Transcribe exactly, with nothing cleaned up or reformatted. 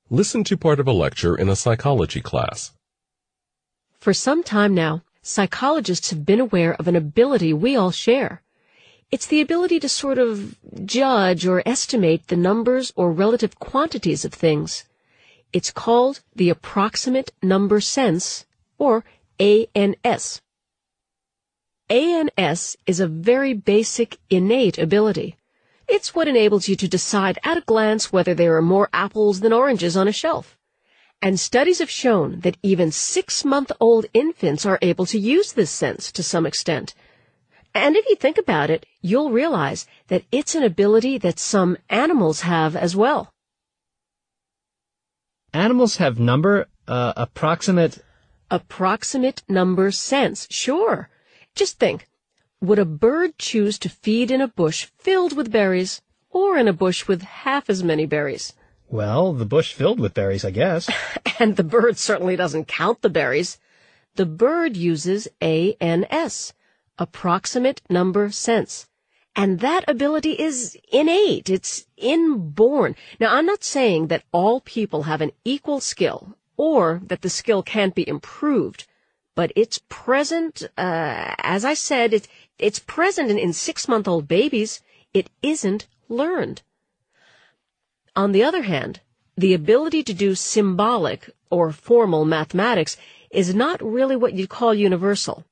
Listen to part of a lecture in a psychology class. For some time now, psychologists have been aware of an ability we all share. It's the ability to sort of judge or estimate the numbers or relative quantities of things. It's called the approximate number sense, or A N S. A N S is a very basic, innate ability. It's what enables you to decide at a glance whether there are more apples than oranges on a shelf. And studies have shown that even six-month-old infants are able to use this sense to some extent. And if you think about it, you'll realize that it's an ability that some animals have as well. Animals have number, uh, approximate... Approximate number sense, sure. Just think, would a bird choose to feed in a bush filled with berries or in a bush with half as many berries? Well, the bush filled with berries, I guess. And the bird certainly doesn't count the berries. The bird uses A N S, approximate number sense. And that ability is innate. It's inborn. Now, I'm not saying that all people have an equal skill or that the skill can't be improved, but it's present, uh, as I said, it's, it's present in, in six-month-old babies. It isn't learned. On the other hand, the ability to do symbolic or formal mathematics is not really what you'd call universal.